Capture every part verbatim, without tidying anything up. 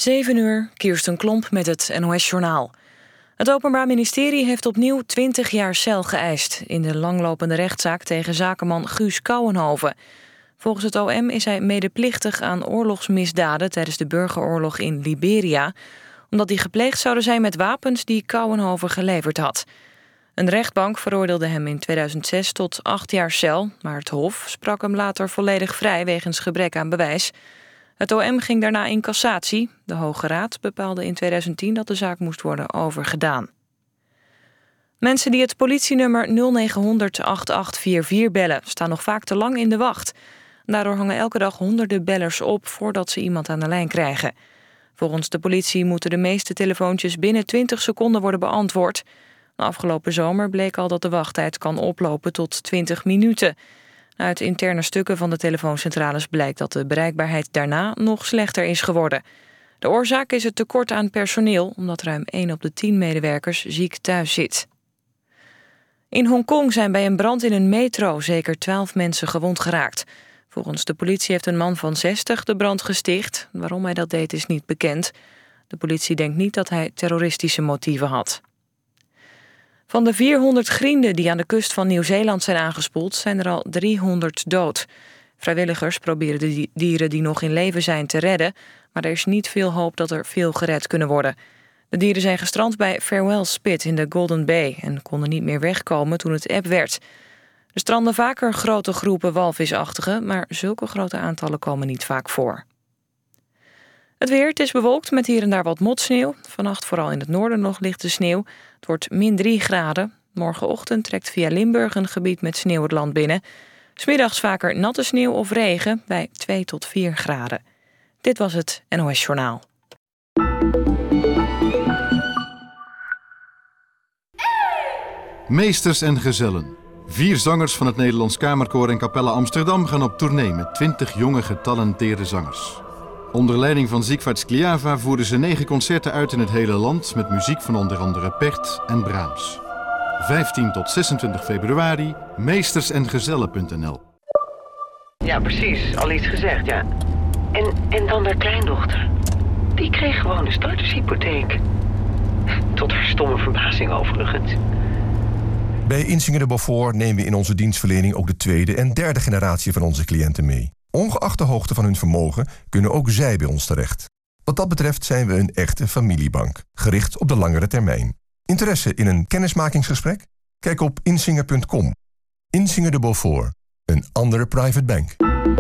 zeven uur, Kirsten Klomp met het N O S-journaal. Het Openbaar Ministerie heeft opnieuw twintig jaar cel geëist in de langlopende rechtszaak tegen zakenman Guus Couwenhove. Volgens het O M is hij medeplichtig aan oorlogsmisdaden tijdens de burgeroorlog in Liberia, omdat die gepleegd zouden zijn met wapens die Couwenhove geleverd had. Een rechtbank veroordeelde hem in tweeduizend zes tot acht jaar cel, maar het Hof sprak hem later volledig vrij wegens gebrek aan bewijs. Het O M ging daarna in cassatie. De Hoge Raad bepaalde in tweeduizend tien dat de zaak moest worden overgedaan. Mensen die het politienummer nul negen honderd acht acht vier vier bellen staan nog vaak te lang in de wacht. Daardoor hangen elke dag honderden bellers op voordat ze iemand aan de lijn krijgen. Volgens de politie moeten de meeste telefoontjes binnen twintig seconden worden beantwoord. De afgelopen zomer bleek al dat de wachttijd kan oplopen tot twintig minuten. Uit interne stukken van de telefooncentrales blijkt dat de bereikbaarheid daarna nog slechter is geworden. De oorzaak is het tekort aan personeel, omdat ruim één op de tien medewerkers ziek thuis zit. In Hongkong zijn bij een brand in een metro zeker twaalf mensen gewond geraakt. Volgens de politie heeft een man van zestig de brand gesticht. Waarom hij dat deed is niet bekend. De politie denkt niet dat hij terroristische motieven had. Van de vierhonderd grienden die aan de kust van Nieuw-Zeeland zijn aangespoeld, zijn er al driehonderd dood. Vrijwilligers proberen de dieren die nog in leven zijn te redden, maar er is niet veel hoop dat er veel gered kunnen worden. De dieren zijn gestrand bij Farewell Spit in de Golden Bay en konden niet meer wegkomen toen het eb werd. Er stranden vaker grote groepen walvisachtigen, maar zulke grote aantallen komen niet vaak voor. Het weer, het is bewolkt met hier en daar wat motsneeuw. Vannacht vooral in het noorden nog lichte sneeuw. Het wordt min drie graden. Morgenochtend trekt via Limburg een gebied met sneeuw het land binnen. 'S Middags vaker natte sneeuw of regen bij twee tot vier graden. Dit was het N O S-journaal. Meesters en gezellen. Vier zangers van het Nederlands Kamerkoor en Capelle Amsterdam gaan op tournee met twintig jonge getalenteerde zangers. Onder leiding van Siegfried Skliava voeren ze negen concerten uit in het hele land met muziek van onder andere Perth en Brahms. vijftien tot zesentwintig februari, meestersengezellen punt n l. Ja, precies. Al iets gezegd, ja. En, en dan haar kleindochter. Die kreeg gewoon een startershypotheek. Tot haar stomme verbazing overigens. Bij Insinger de Beaufort nemen we in onze dienstverlening ook de tweede en derde generatie van onze cliënten mee. Ongeacht de hoogte van hun vermogen kunnen ook zij bij ons terecht. Wat dat betreft zijn we een echte familiebank, gericht op de langere termijn. Interesse in een kennismakingsgesprek? Kijk op insinger punt com. Insinger de Beaufort, een andere private bank.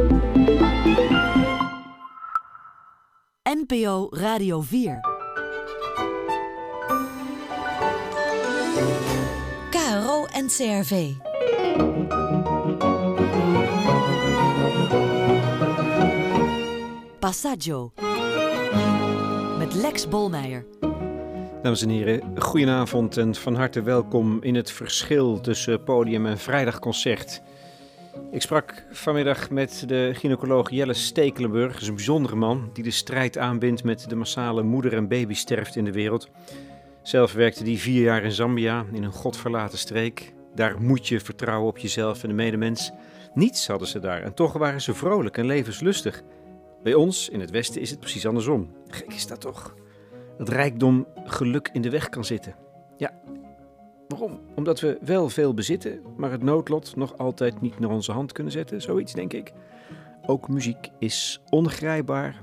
N P O Radio vier. K R O en C R V. Passaggio. Met Lex Bolmeijer. Dames en heren, goedenavond en van harte welkom in het verschil tussen podium en vrijdagconcert. Ik sprak vanmiddag met de gynaecoloog Jelle Stekelenburg. Dat is een bijzondere man die de strijd aanbindt met de massale moeder- en babysterfte in de wereld. Zelf werkte hij vier jaar in Zambia, in een godverlaten streek. Daar moet je vertrouwen op jezelf en de medemens. Niets hadden ze daar en toch waren ze vrolijk en levenslustig. Bij ons, in het Westen, is het precies andersom. Gek is dat toch? Dat rijkdom geluk in de weg kan zitten. Ja, waarom? Omdat we wel veel bezitten, maar het noodlot nog altijd niet naar onze hand kunnen zetten. Zoiets, denk ik. Ook muziek is ongrijpbaar.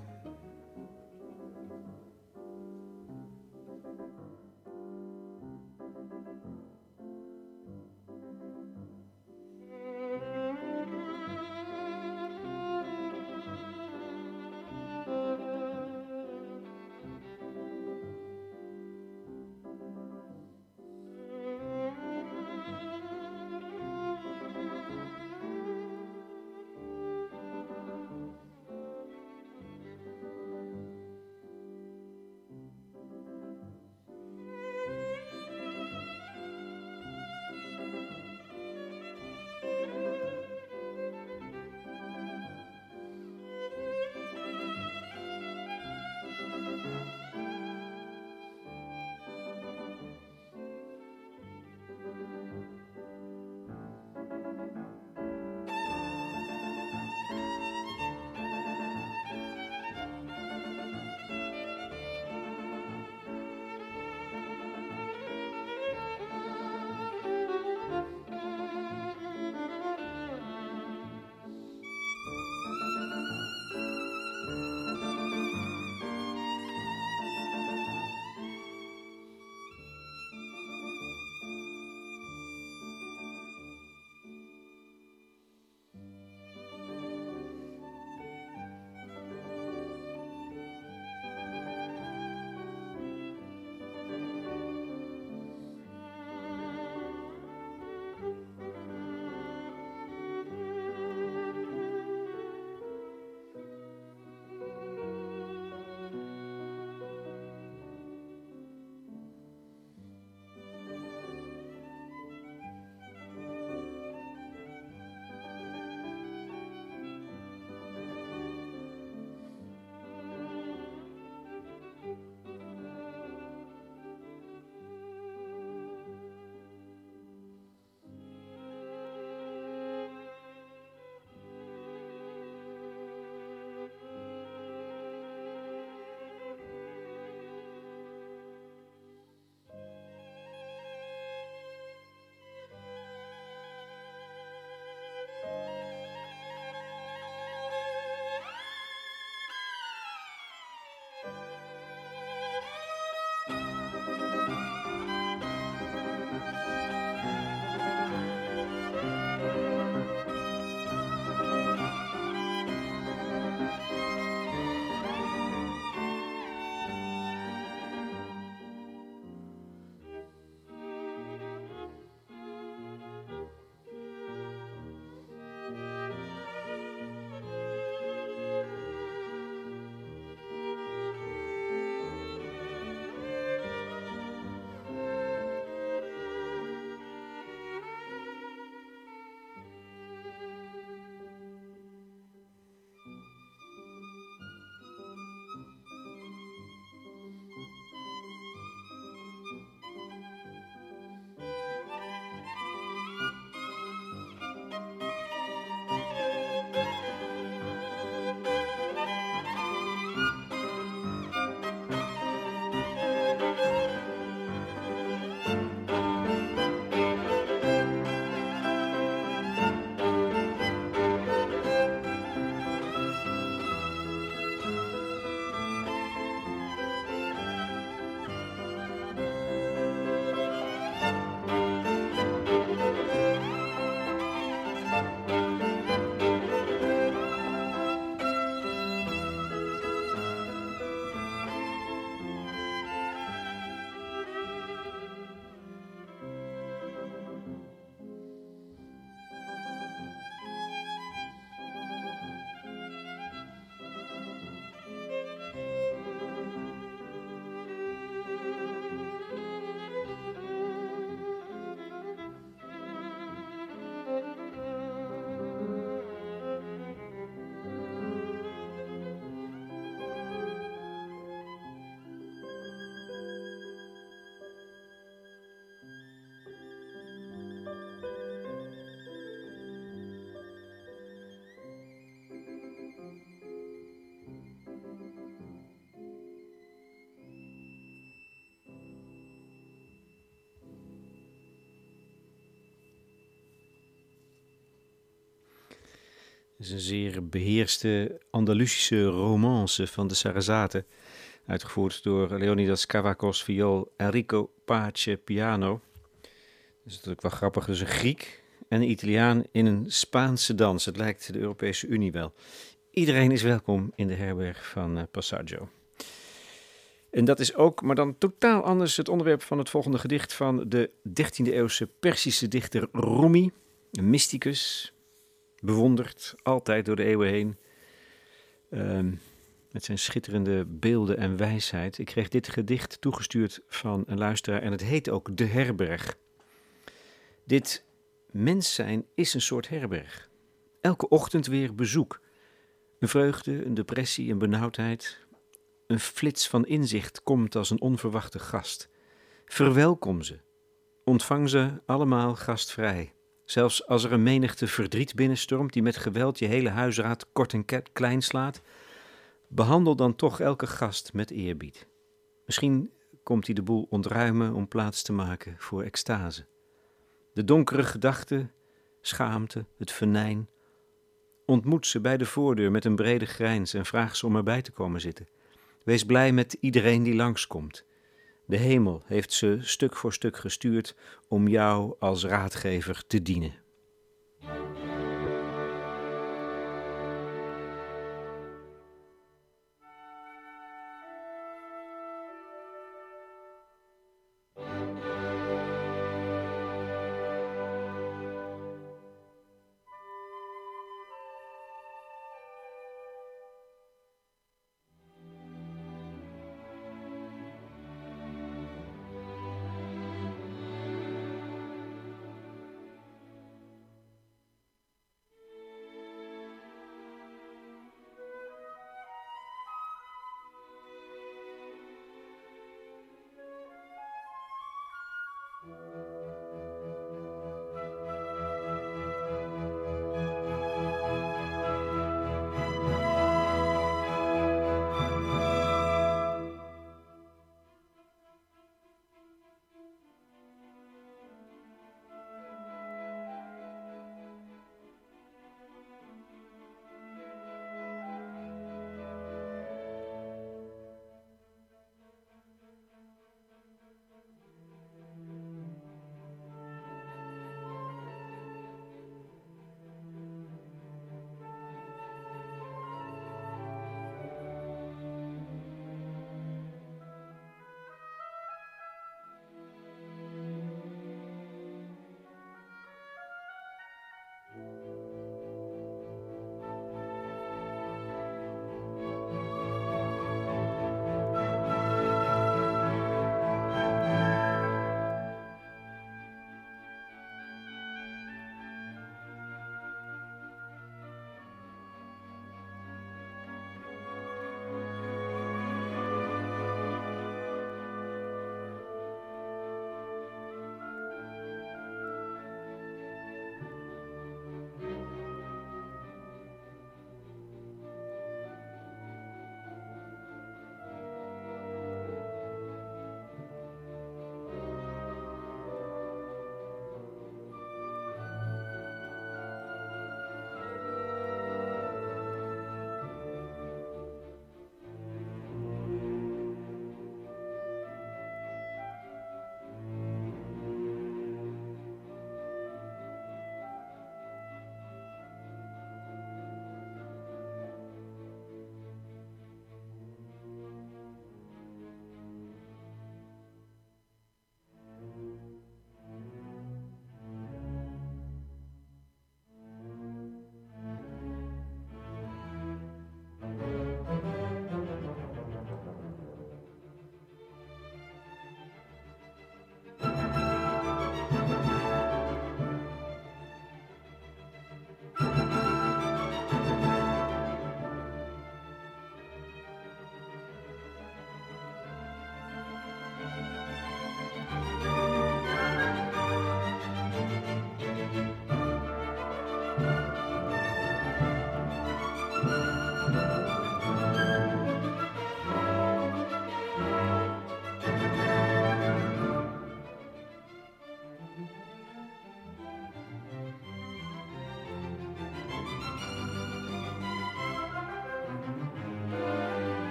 is een zeer beheerste Andalusische romance van de Sarrazaten, uitgevoerd door Leonidas Kavakos viool, Enrico Pace piano. Dat is natuurlijk wel grappig, dus een Griek en een Italiaan in een Spaanse dans. Het lijkt de Europese Unie wel. Iedereen is welkom in de herberg van uh, Passaggio. En dat is ook, maar dan totaal anders, het onderwerp van het volgende gedicht van de dertiende eeuwse Perzische dichter Rumi, een mysticus, bewonderd altijd door de eeuwen heen, um, met zijn schitterende beelden en wijsheid. Ik kreeg dit gedicht toegestuurd van een luisteraar en het heet ook De Herberg. Dit mens zijn is een soort herberg. Elke ochtend weer bezoek. Een vreugde, een depressie, een benauwdheid. Een flits van inzicht komt als een onverwachte gast. Verwelkom ze. Ontvang ze allemaal gastvrij. Zelfs als er een menigte verdriet binnenstormt die met geweld je hele huisraad kort en klein slaat, behandel dan toch elke gast met eerbied. Misschien komt hij de boel ontruimen om plaats te maken voor extase. De donkere gedachten, schaamte, het venijn. Ontmoet ze bij de voordeur met een brede grijns en vraag ze om erbij te komen zitten. Wees blij met iedereen die langskomt. De hemel heeft ze stuk voor stuk gestuurd om jou als raadgever te dienen.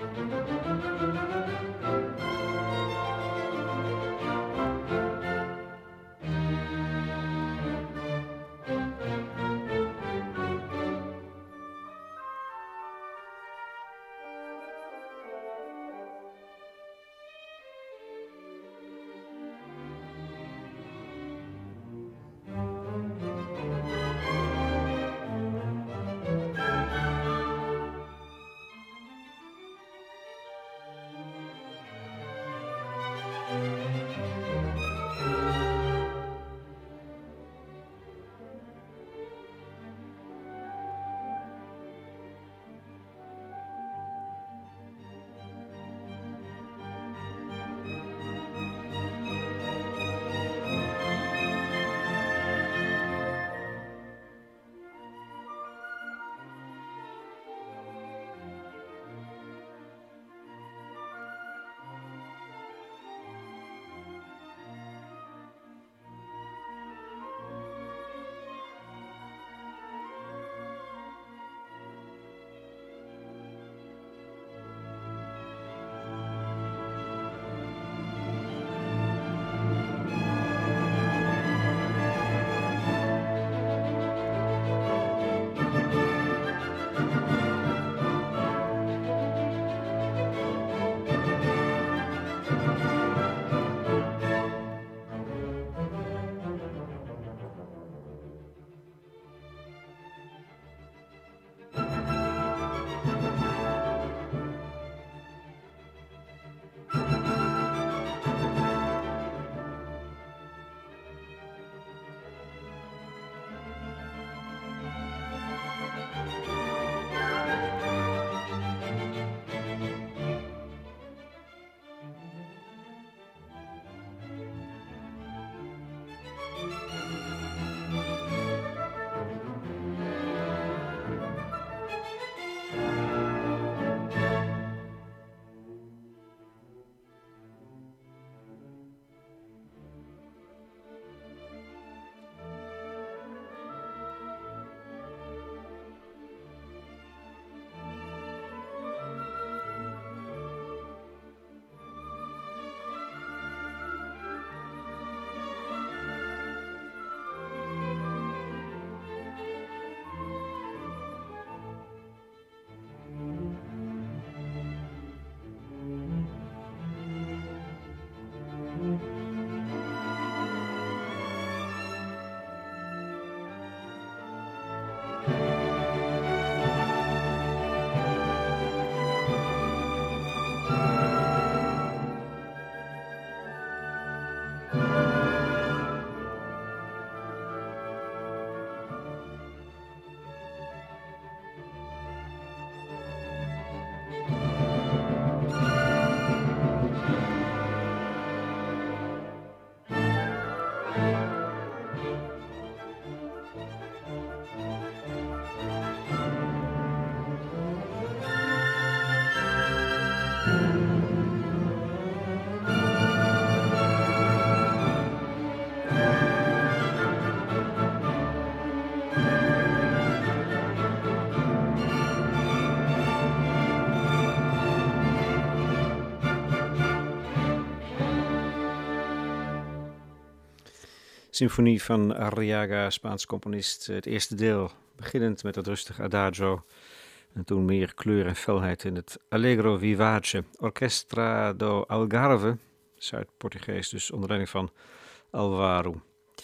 Symfonie van Arriaga, Spaans componist. Het eerste deel, beginnend met het rustige adagio. En toen meer kleur en felheid in het Allegro Vivace. Orchestra do Algarve, Zuid-Portugees, dus onder leiding van Alvaro.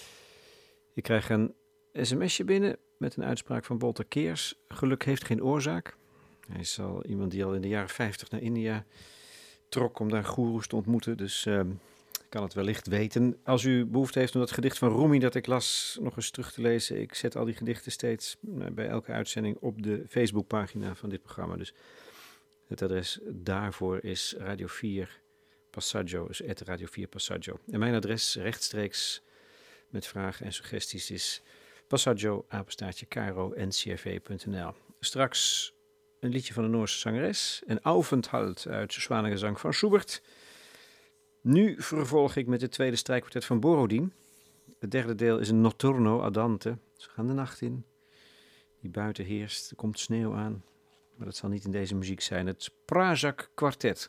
Ik krijg een sms'je binnen met een uitspraak van Walter Keers. Geluk heeft geen oorzaak. Hij is al iemand die al in de jaren vijftig naar India trok om daar goeroes te ontmoeten. Dus uh, kan het wellicht weten. Als u behoefte heeft om dat gedicht van Rumi dat ik las nog eens terug te lezen. Ik zet al die gedichten steeds uh, bij elke uitzending op de Facebookpagina van dit programma. Dus het adres daarvoor is Radio vier Passaggio, dus at Radio vier Passaggio. En mijn adres rechtstreeks met vragen en suggesties is passaggio apenstaartje caro n c r v punt n l. Straks een liedje van de Noorse zangeres, een Aufenthalt uit de Zwanengezang van Schubert. Nu vervolg ik met het tweede strijkkwartet van Borodin. Het derde deel is een Notturno Andante. Ze gaan de nacht in, die buiten heerst, er komt sneeuw aan. Maar dat zal niet in deze muziek zijn. Het Prazak Kwartet.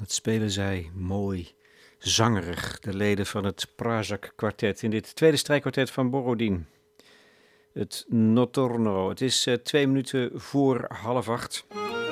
Wat spelen zij mooi, zangerig, de leden van het Prazak kwartet in dit tweede strijkkwartet van Borodin. Het Notturno. Het is uh, twee minuten voor half acht.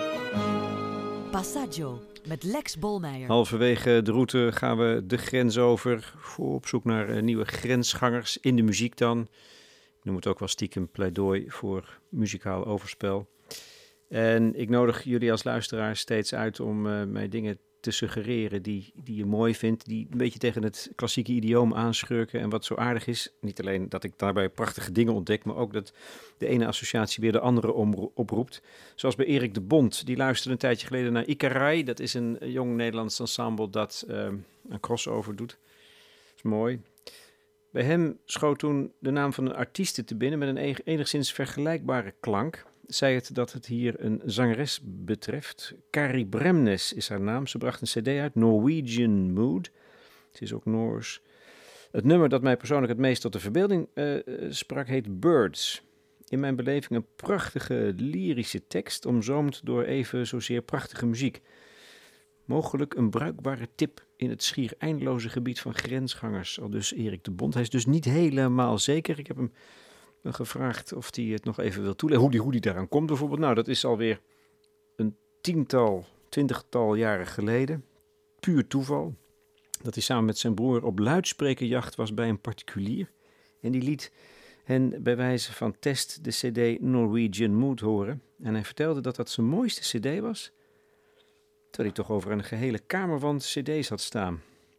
Passaggio met Lex Bolmeijer. Halverwege de route gaan we de grens over, voor op zoek naar uh, nieuwe grensgangers in de muziek dan. Ik noem het ook wel stiekem pleidooi voor muzikaal overspel. En ik nodig jullie als luisteraars steeds uit om uh, mij dingen te suggereren die, die je mooi vindt, die een beetje tegen het klassieke idioom aanschurken. En wat zo aardig is, niet alleen dat ik daarbij prachtige dingen ontdek, maar ook dat de ene associatie weer de andere omro- oproept. Zoals bij Erik de Bond, die luisterde een tijdje geleden naar Ikarai. Dat is een jong Nederlands ensemble dat uh, een crossover doet. Dat is mooi. Bij hem schoot toen de naam van een artieste te binnen met een enigszins vergelijkbare klank. Zei het dat het hier een zangeres betreft. Kari Bremnes is haar naam. Ze bracht een cd uit, Norwegian Mood. Ze is ook Noors. Het nummer dat mij persoonlijk het meest tot de verbeelding uh, sprak heet Birds. In mijn beleving een prachtige lyrische tekst, omzoomd door even zozeer prachtige muziek. Mogelijk een bruikbare tip in het schier eindeloze gebied van grensgangers. Al dus Erik de Bond. Hij is dus niet helemaal zeker. Ik heb hem gevraagd of hij het nog even wil toelichten. Hoe die, hoe die daaraan komt bijvoorbeeld. Nou, dat is alweer een tiental, twintigtal jaren geleden. Puur toeval. Dat hij samen met zijn broer op luidsprekerjacht was bij een particulier. En die liet hen bij wijze van test de cd Norwegian Mood horen. En hij vertelde dat dat zijn mooiste cd was. Terwijl hij toch over een gehele kamerwand cd's had staan.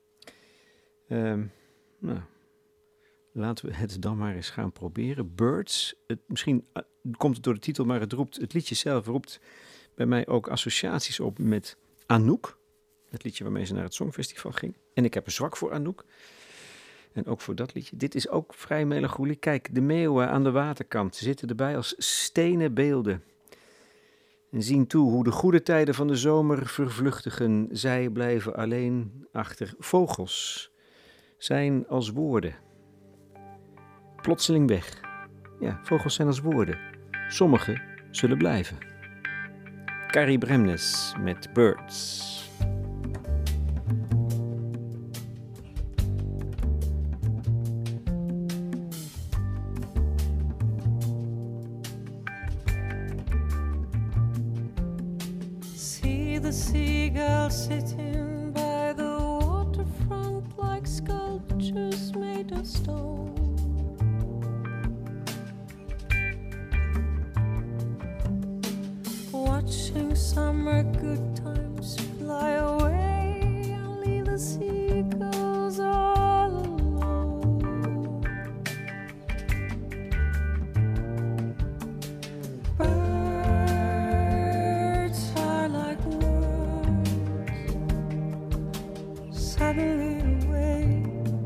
Um, nou... Laten we het dan maar eens gaan proberen. Birds, het, misschien uh, komt het door de titel, maar het, roept, het liedje zelf roept bij mij ook associaties op met Anouk. Het liedje waarmee ze naar het Songfestival ging. En ik heb een zwak voor Anouk. En ook voor dat liedje. Dit is ook vrij melancholiek. Kijk, de meeuwen aan de waterkant zitten erbij als stenen beelden. En zien toe hoe de goede tijden van de zomer vervluchtigen. Zij blijven alleen achter. Vogels zijn als woorden. Plotseling weg. Ja, vogels zijn als woorden. Sommige zullen blijven. Kari Bremnes met Birds. See the seagulls sitting by the waterfront like sculptures made of stone. Watching summer good times fly away, I'll leave the seagulls all alone. Birds are like words, suddenly away.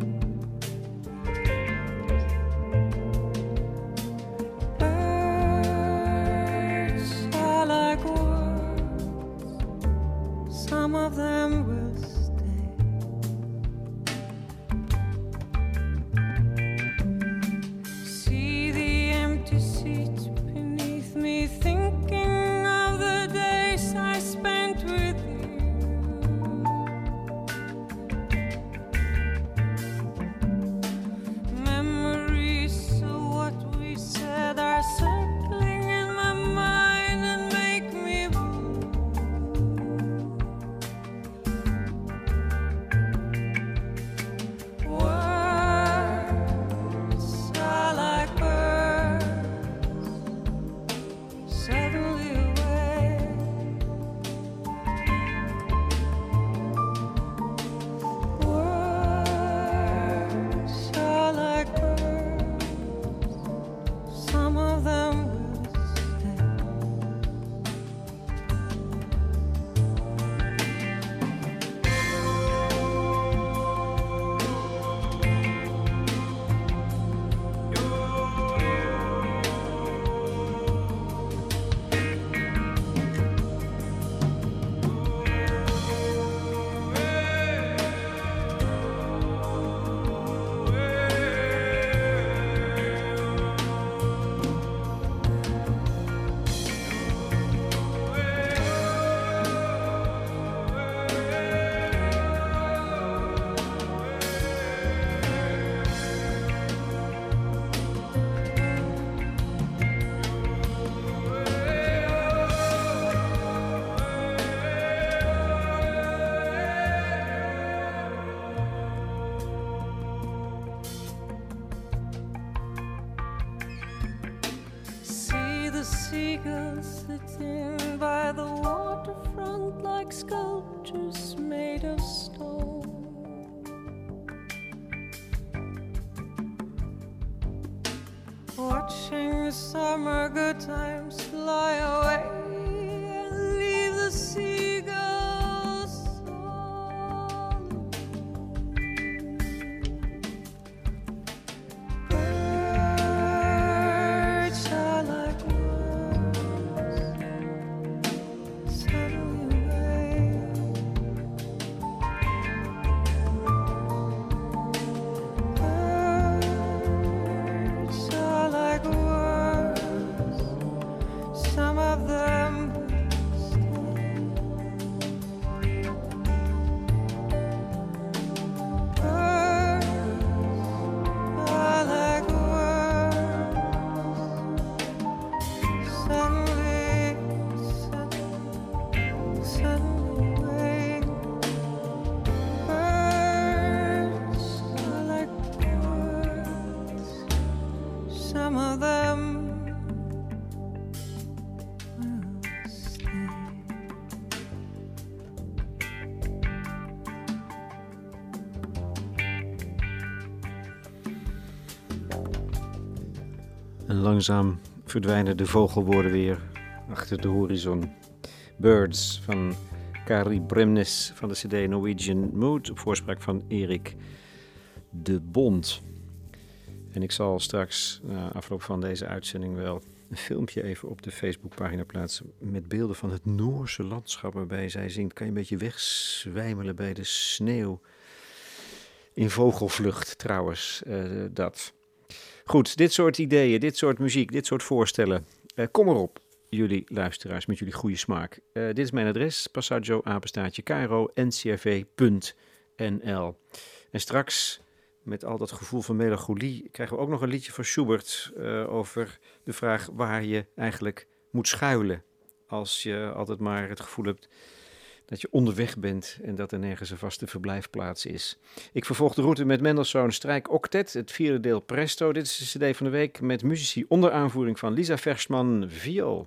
Some of them will stay. See the empty seats beneath me, thinking of the days I spent with you. seagulls sitting by the waterfront like sculptures made of stone. Watching the summer good times fly away and leave the seagulls all alone. Birds are like worms, suddenly awake. Birds are like worms, some of them stay. Birds are like worms, suddenly, suddenly, suddenly wake. Birds are like worms, some of them will stay. En langzaam verdwijnen de vogelwoorden weer achter de horizon. Birds van Kari Bremnes van de cd Norwegian Mood op voorspraak van Erik de Bond. En ik zal straks, na afloop van deze uitzending, wel een filmpje even op de Facebookpagina plaatsen met beelden van het Noorse landschap waarbij zij zingt. Kan je een beetje wegzwijmelen bij de sneeuw. In vogelvlucht trouwens, uh, dat. Goed, dit soort ideeën, dit soort muziek, dit soort voorstellen. Uh, kom erop, jullie luisteraars, met jullie goede smaak. Uh, dit is mijn adres, passaggio apenstaartje cairo n c r v punt n l. En straks, met al dat gevoel van melancholie, krijgen we ook nog een liedje van Schubert uh, over de vraag waar je eigenlijk moet schuilen. Als je altijd maar het gevoel hebt dat je onderweg bent en dat er nergens een vaste verblijfplaats is. Ik vervolg de route met Mendelssohn Strijk Octet, het vierde deel Presto. Dit is de cd van de week met muzici onder aanvoering van Lisa Versman, viool.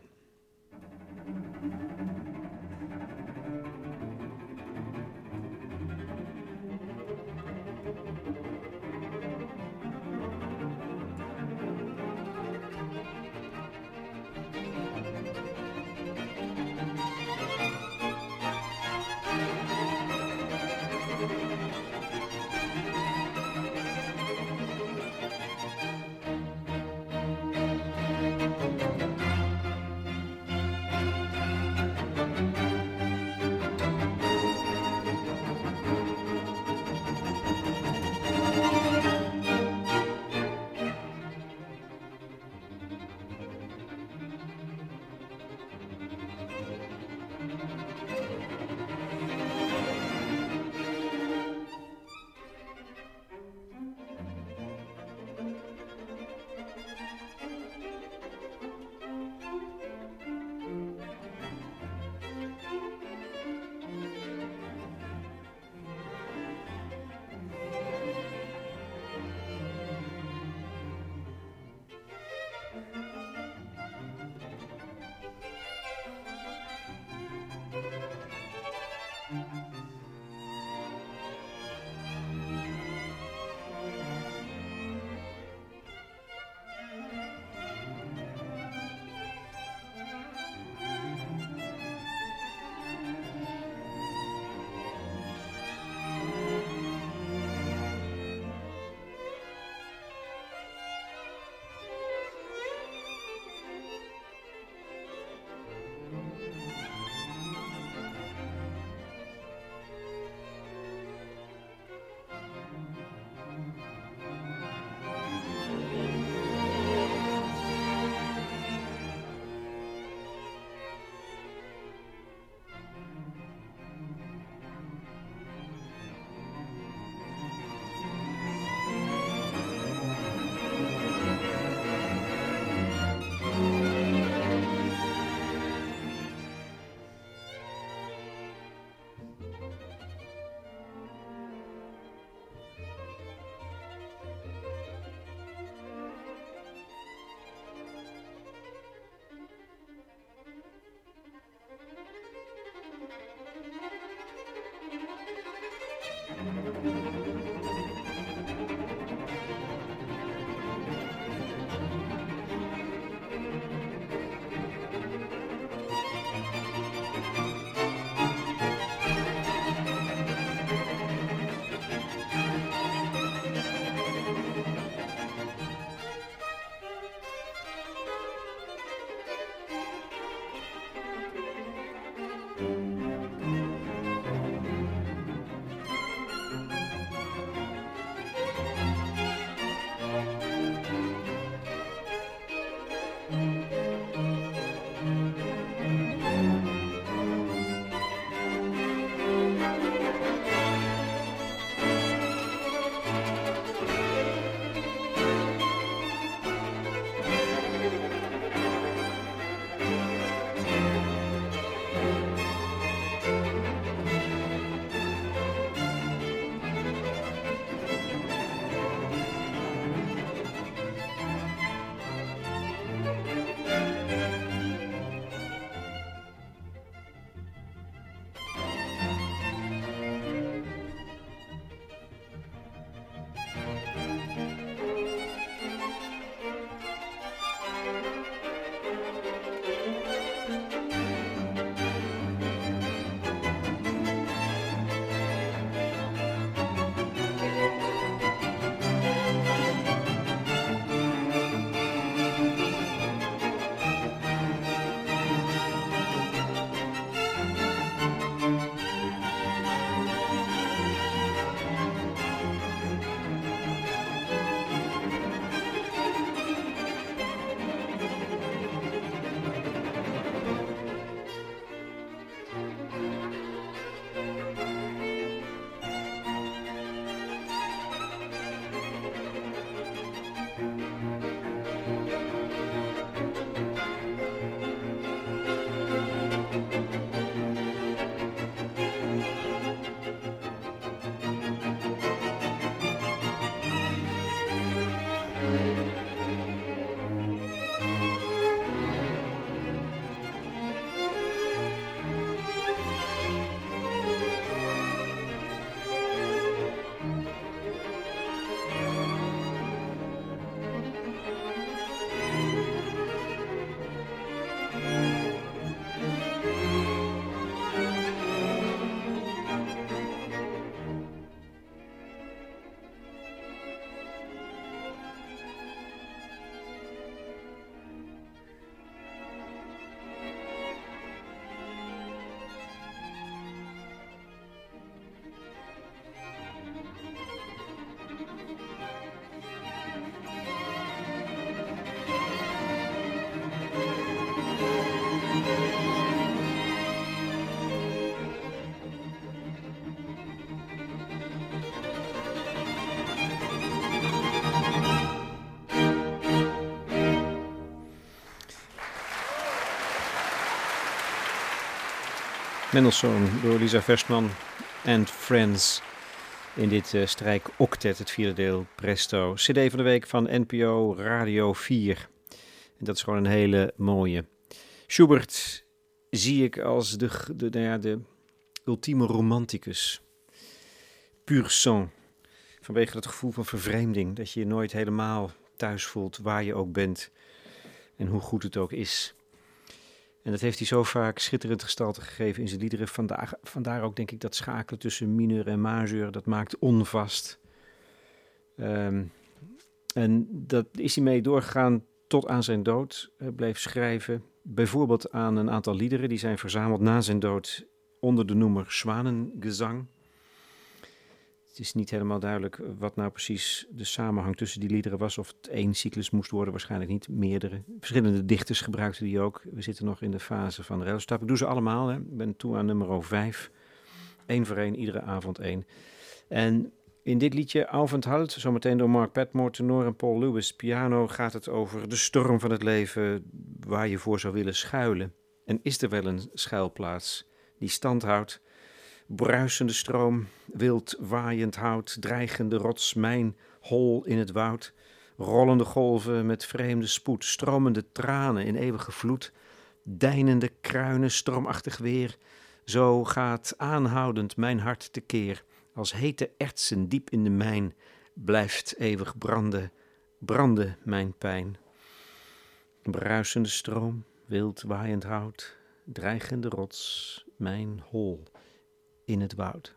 Mendelssohn door Lisa Versman and Friends in dit uh, strijkoctet, het vierde deel Presto. C D van de week van N P O Radio vier. En dat is gewoon een hele mooie. Schubert zie ik als de, de, de, ja, de ultieme romanticus. Pur sang. Vanwege dat gevoel van vervreemding, dat je je nooit helemaal thuis voelt waar je ook bent en hoe goed het ook is. En dat heeft hij zo vaak schitterend gestalte gegeven in zijn liederen. Vandaar, vandaar ook denk ik dat schakelen tussen mineur en majeur, dat maakt onvast. Um, en dat is hij mee doorgegaan tot aan zijn dood. Hij bleef schrijven, bijvoorbeeld aan een aantal liederen die zijn verzameld na zijn dood onder de noemer Zwanengezang. Het is niet helemaal duidelijk wat nou precies de samenhang tussen die liederen was. Of het één cyclus moest worden, waarschijnlijk niet meerdere. Verschillende dichters gebruikten die ook. We zitten nog in de fase van Ruilstap. Ik doe ze allemaal. Hè. Ik ben toe aan nummer vijf. Eén voor één, iedere avond één. En in dit liedje Aufenthalt, zometeen door Mark Padmore, tenor en Paul Lewis, piano, gaat het over de storm van het leven waar je voor zou willen schuilen. En is er wel een schuilplaats die stand houdt? Bruisende stroom, wild waaiend hout, dreigende rots, mijn hol in het woud. Rollende golven met vreemde spoed, stromende tranen in eeuwige vloed. Deinende kruinen, stormachtig weer. Zo gaat aanhoudend mijn hart tekeer. Als hete ertsen diep in de mijn, blijft eeuwig branden, branden mijn pijn. Bruisende stroom, wild waaiend hout, dreigende rots, mijn hol in het woud.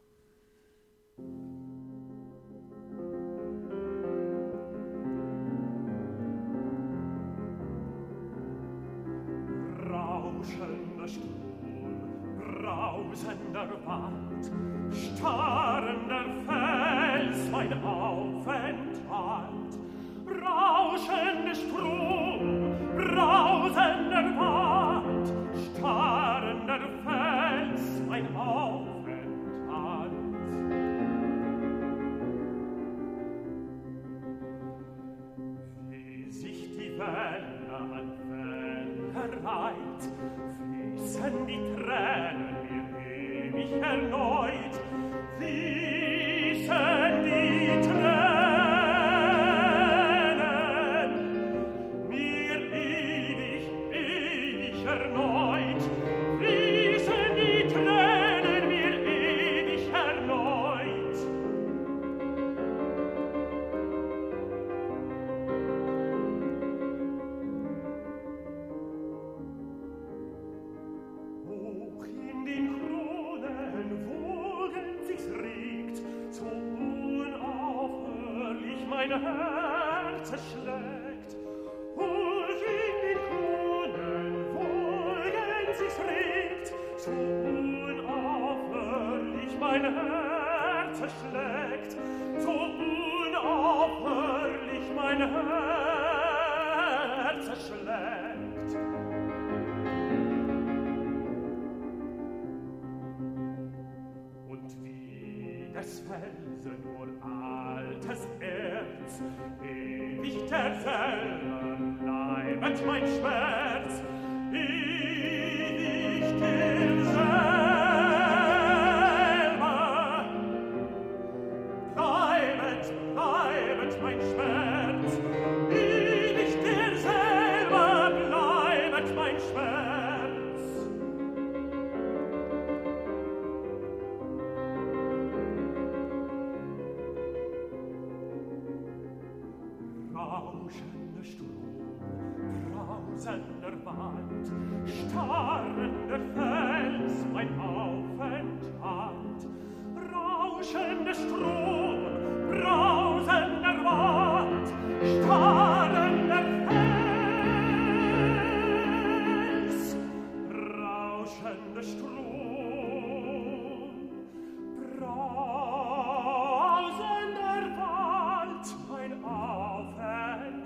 Rauschender Strom, brausender Wald, starrender Fels, mein Aufenthalt. Rauschender Strom, brausender Wald, starrender Fels, mein Aufenthalt. Wie sich die Welle an Welle reiht, fließen die Tränen mir ewig erneut, fließen die Tränen mir ewig, ewig erneut, fließen die Tränen mir ewig erneut. Hoch in den Kronen wogen sich's regt, so unaufhörlich mein Herz schlägt. Hoch in den Kronen wogen sich's regt, so unaufhörlich mein Herz schlägt, so unaufhörlich mein Herz schlägt. Und wie des Felsen nur altes Erz, ewig derselbe bleibet mein Schmerz, ewig derselbe bleibet, bleibet mein Schmerz, ewig derselbe bleibet mein Schmerz. Rauschender Strom, brausender Wald, starrender Fels, mein Aufenthalt. Rauschender Strom, brausender Wald, starrender Fels. Rauschender Strom, brausender Wald, mein Aufenthalt.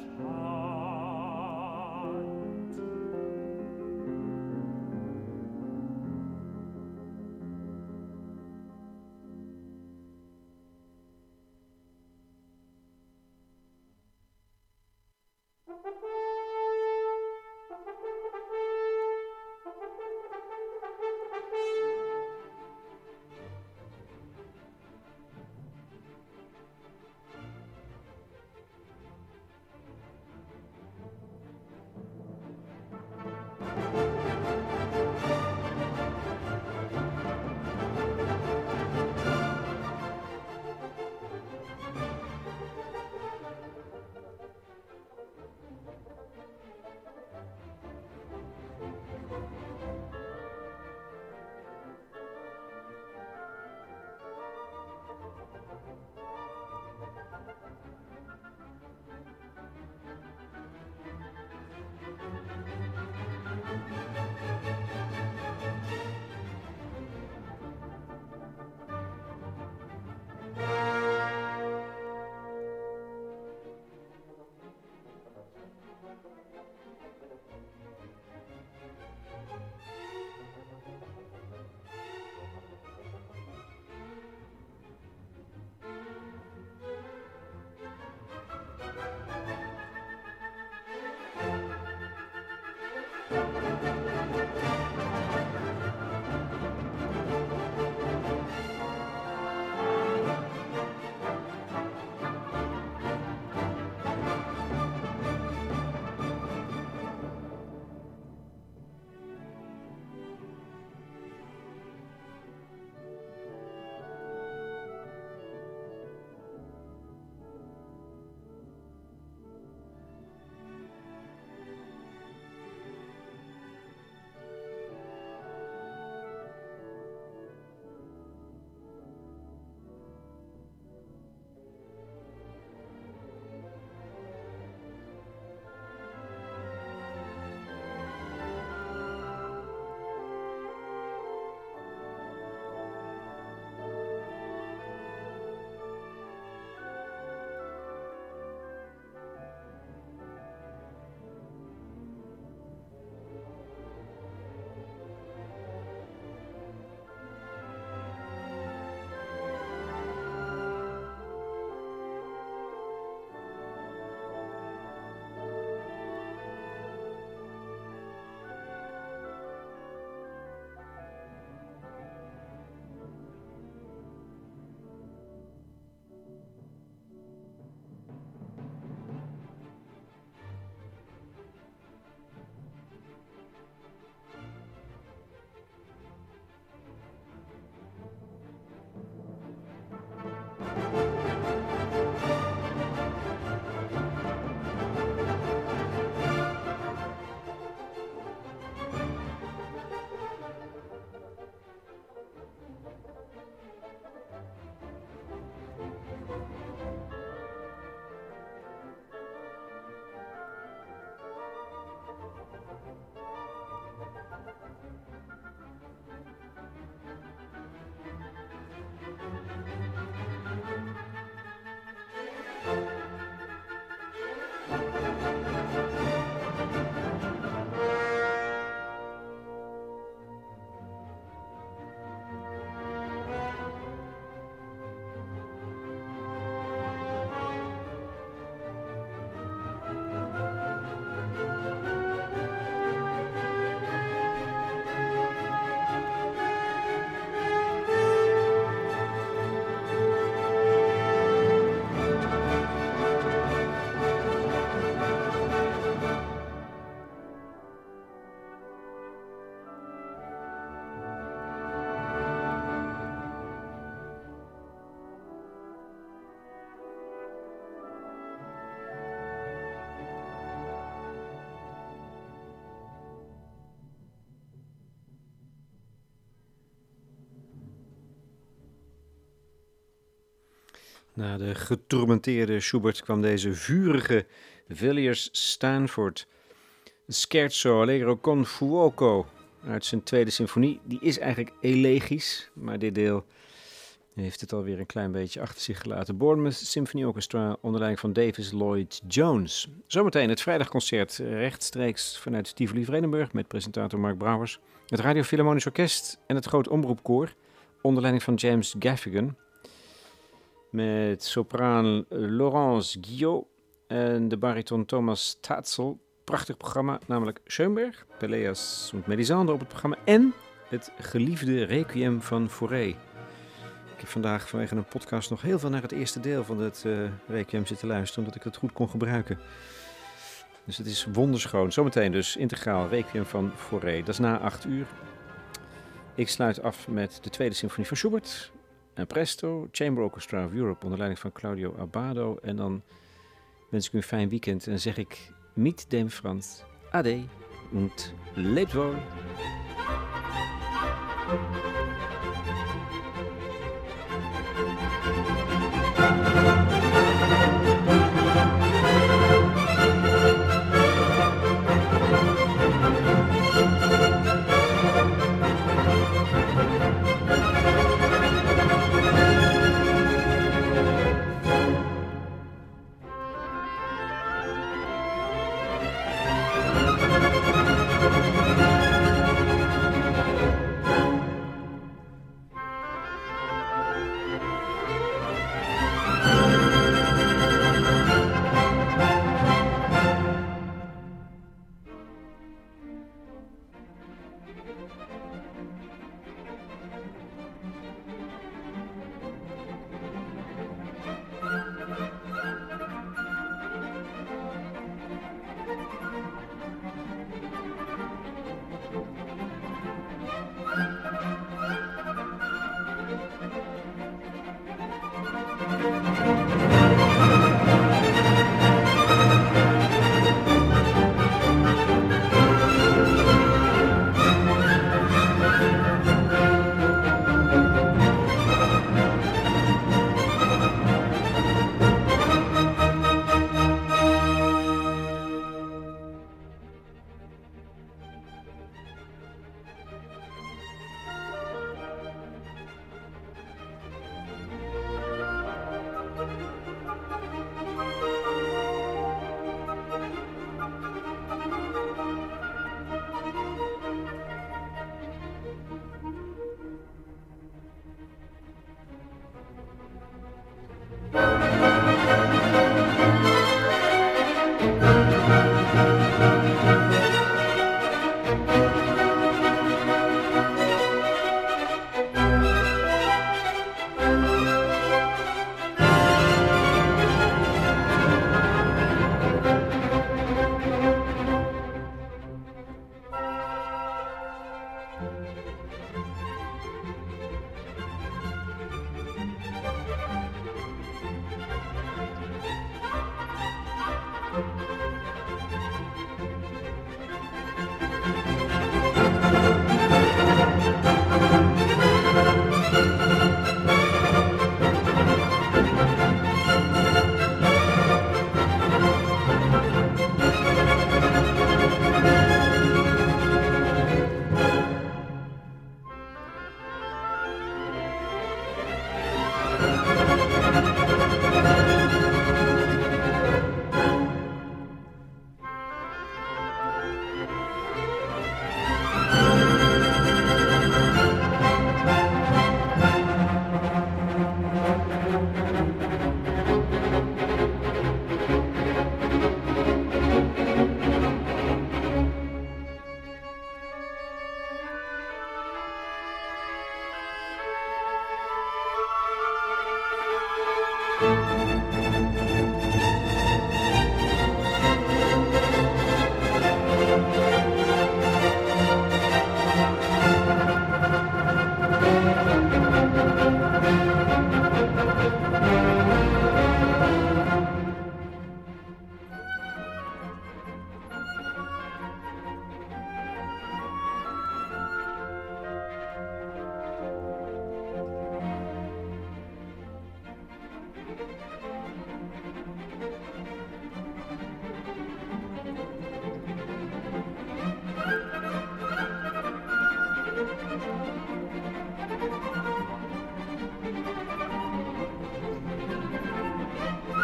Na de getormenteerde Schubert kwam deze vurige Villiers-Stanford Scherzo Allegro con Fuoco uit zijn tweede symfonie. Die is eigenlijk elegisch, maar dit deel heeft het alweer een klein beetje achter zich gelaten. Bournemouth Symphony Orchestra onder leiding van Davis Lloyd Jones. Zometeen het vrijdagconcert rechtstreeks vanuit Tivoli Vredenburg met presentator Mark Brouwers. Het Radio Philharmonisch Orkest en het Groot Omroepkoor onder leiding van James Gaffigan. Met sopraan Laurence Guillot en de bariton Thomas Tatzel. Prachtig programma, namelijk Schoenberg, Pelléas und Melisande op het programma en het geliefde Requiem van Fauré. Ik heb vandaag vanwege een podcast nog heel veel naar het eerste deel van het uh, Requiem zitten luisteren, omdat ik het goed kon gebruiken. Dus het is wonderschoon. Zometeen dus integraal Requiem van Fauré. Dat is na acht uur. Ik sluit af met de tweede symfonie van Schubert. En presto, Chamber Orchestra of Europe onder leiding van Claudio Abbado. En dan wens ik u een fijn weekend en zeg ik mit dem Franz, ade und lebt wohl.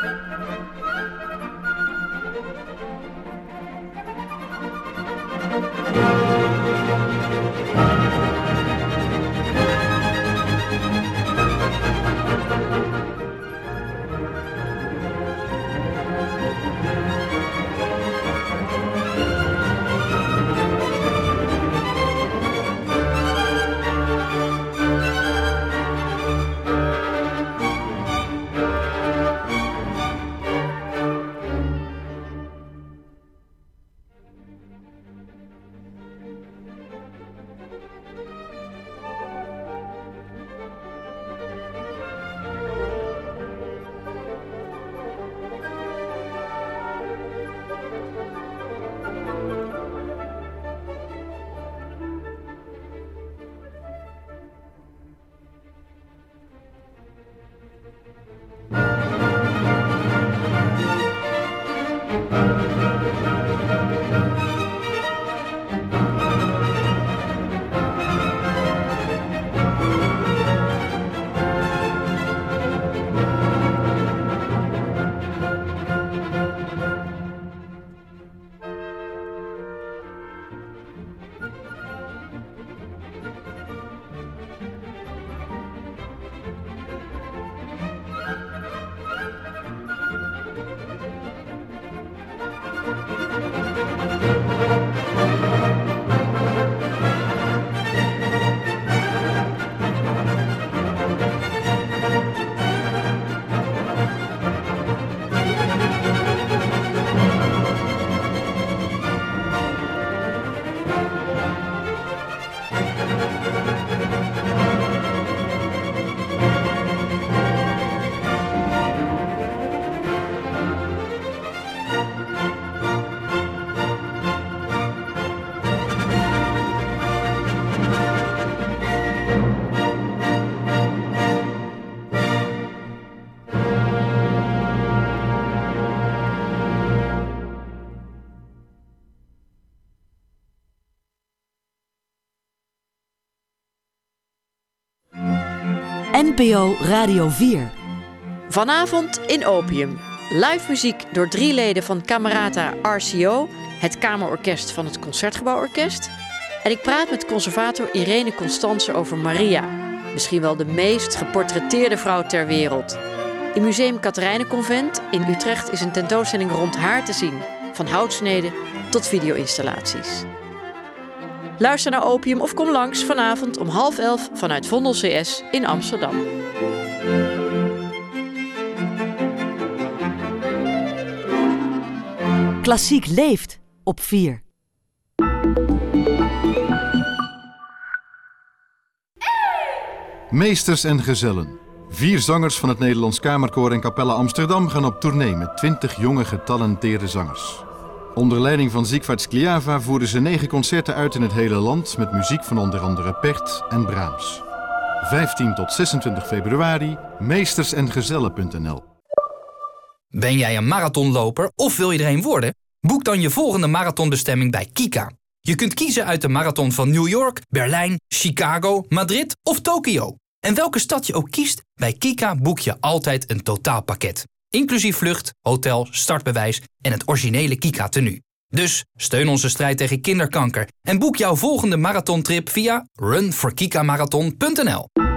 N P O Radio vier. Vanavond in Opium. Live muziek door drie leden van Camerata R C O, het kamerorkest van het Concertgebouworkest. En ik praat met conservator Irene Constance over Maria. Misschien wel de meest geportretteerde vrouw ter wereld. In Museum Katerijnenconvent in Utrecht is een tentoonstelling rond haar te zien. Van houtsneden tot video-installaties. Luister naar Opium of kom langs vanavond om half elf vanuit Vondel C S in Amsterdam. Klassiek leeft op vier. Meesters en gezellen. Vier zangers van het Nederlands Kamerkoor en Capelle Amsterdam gaan op tournee met twintig jonge getalenteerde zangers. Onder leiding van Siegfried Skliava voeren ze negen concerten uit in het hele land met muziek van onder andere Pärt en Brahms. vijftien tot zesentwintig februari, meesters en gezellen punt n l. Ben jij een marathonloper of wil je er een worden? Boek dan je volgende marathonbestemming bij Kika. Je kunt kiezen uit de marathon van New York, Berlijn, Chicago, Madrid of Tokio. En welke stad je ook kiest, bij Kika boek je altijd een totaalpakket. Inclusief vlucht, hotel, startbewijs en het originele Kika-tenue. Dus steun onze strijd tegen kinderkanker en boek jouw volgende marathontrip via run for kika marathon punt n l.